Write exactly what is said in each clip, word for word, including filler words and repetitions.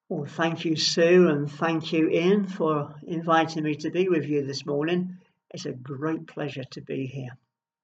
Well, thank you, Sue, and thank you, Ian, for inviting me to be with you this morning. It's a great pleasure to be here.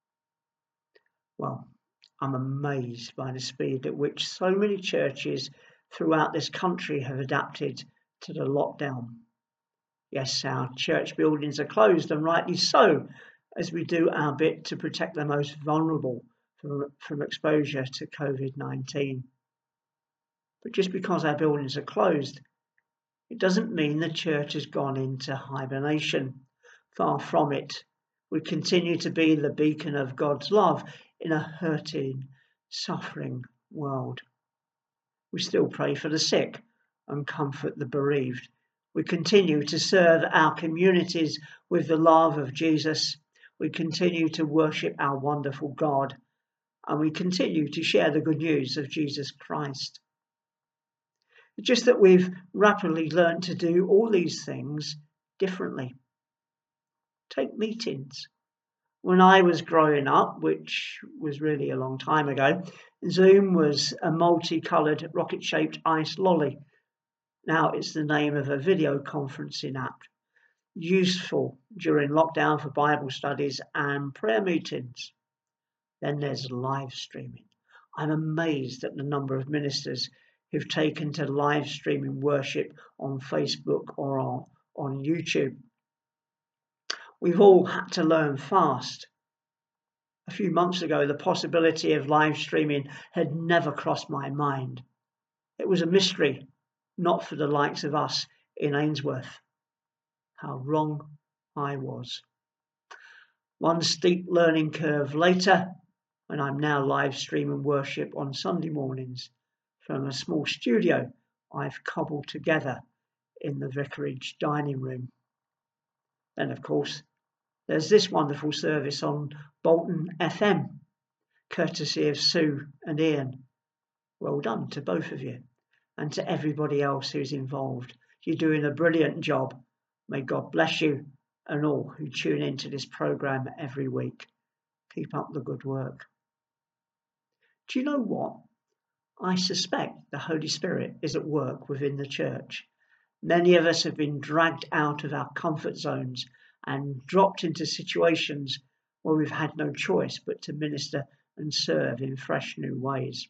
Well, I'm amazed by the speed at which so many churches throughout this country have adapted to the lockdown. Yes, our church buildings are closed, and rightly so, as we do our bit to protect the most vulnerable from, from exposure to COVID nineteen. But just because our buildings are closed, it doesn't mean the church has gone into hibernation. Far from it. We continue to be the beacon of God's love in a hurting, suffering world. We still pray for the sick and comfort the bereaved. We continue to serve our communities with the love of Jesus. We continue to worship our wonderful God, and we continue to share the good news of Jesus Christ. It's just that we've rapidly learned to do all these things differently. Take meetings. When I was growing up, which was really a long time ago, Zoom was a multicoloured rocket-shaped ice lolly. Now it's the name of a video conferencing app, useful during lockdown for Bible studies and prayer meetings. Then there's live streaming. I'm amazed at the number of ministers who've taken to live streaming worship on Facebook or on, on YouTube. We've all had to learn fast. A few months ago, the possibility of live streaming had never crossed my mind. It was a mystery, not for the likes of us in Ainsworth. How wrong I was. One steep learning curve later, and I'm now live streaming worship on Sunday mornings from a small studio I've cobbled together in the vicarage dining room. Then, of course, there's this wonderful service on Bolton F M, courtesy of Sue and Ian. Well done to both of you, and to everybody else who's involved. You're doing a brilliant job. May God bless you and all who tune into this programme every week. Keep up the good work. Do you know what? I suspect the Holy Spirit is at work within the church. Many of us have been dragged out of our comfort zones and dropped into situations where we've had no choice but to minister and serve in fresh new ways.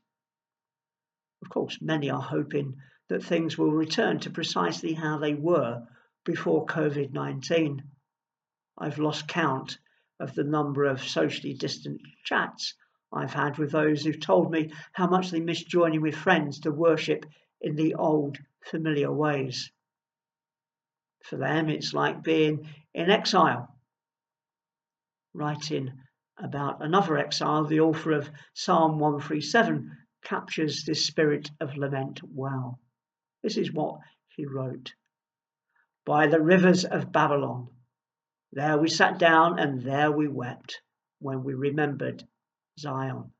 Of course, many are hoping that things will return to precisely how they were before COVID nineteen. I've lost count of the number of socially distant chats I've had with those who've told me how much they miss joining with friends to worship in the old, familiar ways. For them, it's like being in exile. Writing about another exile, the author of Psalm one thirty-seven captures this spirit of lament well. This is what he wrote. By the rivers of Babylon, there we sat down and there we wept when we remembered Zion.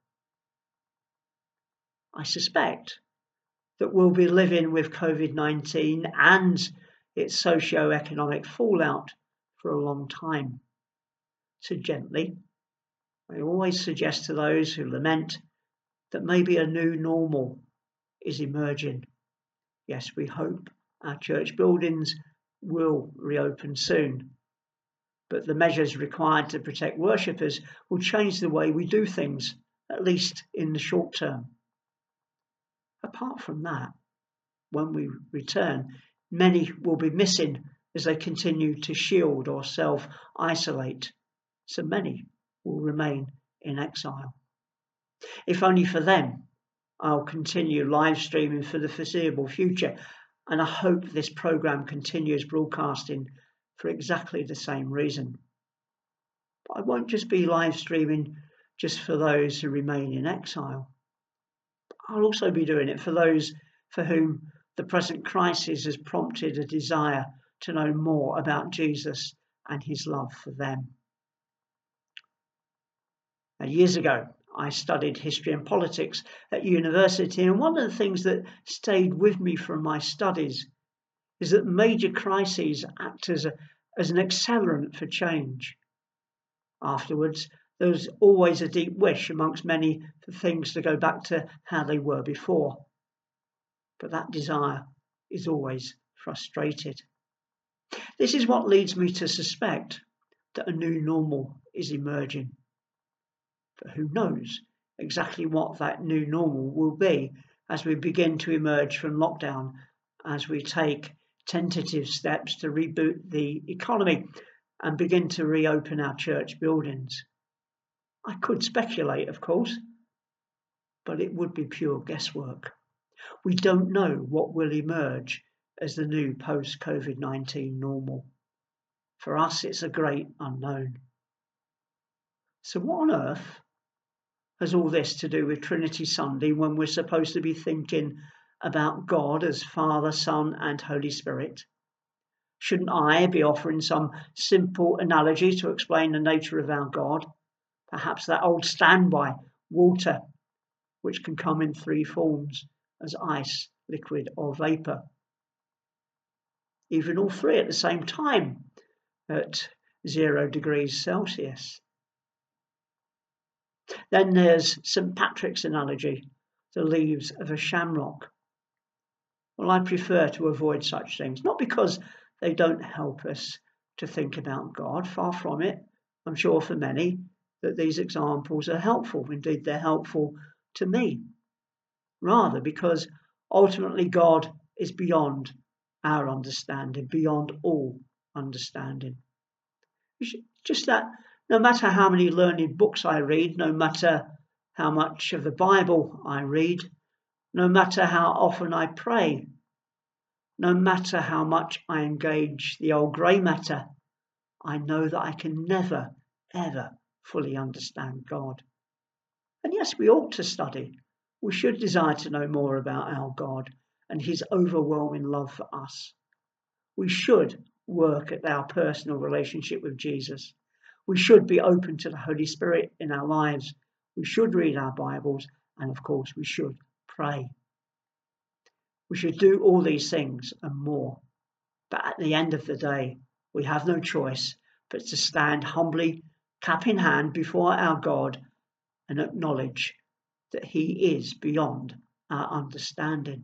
I suspect that we'll be living with COVID nineteen and its socio-economic fallout for a long time. So gently, I always suggest to those who lament that maybe a new normal is emerging. Yes, we hope our church buildings will reopen soon, but the measures required to protect worshippers will change the way we do things, at least in the short term. Apart from that, when we return, many will be missing as they continue to shield or self-isolate, so many will remain in exile. If only for them, I'll continue live streaming for the foreseeable future, and I hope this programme continues broadcasting for exactly the same reason. But I won't just be live streaming just for those who remain in exile. I'll also be doing it for those for whom the present crisis has prompted a desire to know more about Jesus and his love for them. Now, years ago, I studied history and politics at university, and one of the things that stayed with me from my studies is that major crises act as, a, as an accelerant for change. Afterwards, there was always a deep wish amongst many for things to go back to how they were before. But that desire is always frustrated. This is what leads me to suspect that a new normal is emerging. But who knows exactly what that new normal will be as we begin to emerge from lockdown, as we take tentative steps to reboot the economy and begin to reopen our church buildings. I could speculate, of course, but it would be pure guesswork. We don't know what will emerge as the new post-COVID nineteen normal. For us, it's a great unknown. So what on earth has all this to do with Trinity Sunday when we're supposed to be thinking about God as Father, Son, and Holy Spirit? Shouldn't I be offering some simple analogy to explain the nature of our God? Perhaps that old standby, water, which can come in three forms, as ice, liquid, or vapour. Even all three at the same time at zero degrees Celsius. Then there's Saint Patrick's analogy, the leaves of a shamrock. Well, I prefer to avoid such things, not because they don't help us to think about God, far from it. I'm sure for many that these examples are helpful. Indeed, they're helpful to me. Rather, because ultimately God is beyond our understanding, beyond all understanding. Just that no matter how many learned books I read, no matter how much of the Bible I read, no matter how often I pray, no matter how much I engage the old grey matter, I know that I can never, ever fully understand God. And yes, we ought to study. We should desire to know more about our God and his overwhelming love for us. We should work at our personal relationship with Jesus. We should be open to the Holy Spirit in our lives. We should read our Bibles, and of course we should pray. We should do all these things and more. But at the end of the day, we have no choice but to stand humbly, cap in hand, before our God and acknowledge that he is beyond our understanding.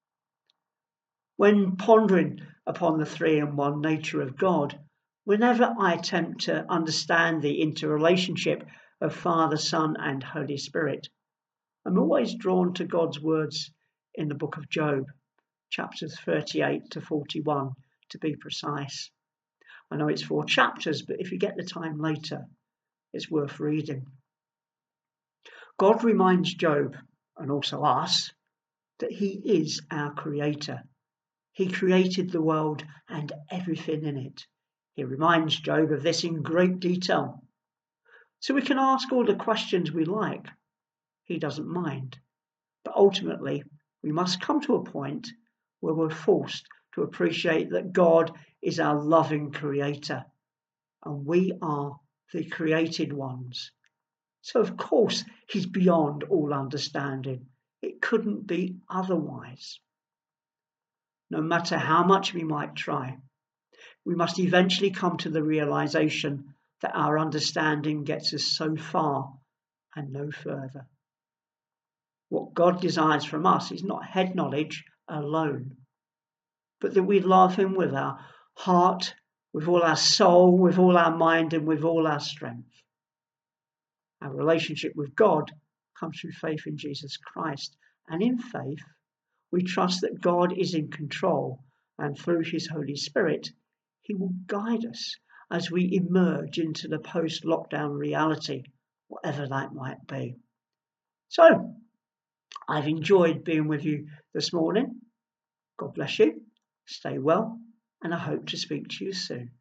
When pondering upon the three in one nature of God, whenever I attempt to understand the interrelationship of Father, Son, and Holy Spirit, I'm always drawn to God's words in the book of Job, chapters thirty-eight to forty-one, to be precise. I know it's four chapters, but if you get the time later, it's worth reading. God reminds Job, and also us, that he is our creator. He created the world and everything in it. He reminds Job of this in great detail. So we can ask all the questions we like. He doesn't mind. But ultimately, we must come to a point where we're forced to appreciate that God is our loving creator and we are the created ones. So of course, he's beyond all understanding. It couldn't be otherwise. No matter how much we might try, we must eventually come to the realization that our understanding gets us so far and no further. What God desires from us is not head knowledge alone, but that we love him with our heart, with all our soul, with all our mind, and with all our strength. Our relationship with God comes through faith in Jesus Christ, and in faith, we trust that God is in control, and through his Holy Spirit, he will guide us as we emerge into the post-lockdown reality, whatever that might be. So, I've enjoyed being with you this morning. God bless you, stay well, and I hope to speak to you soon.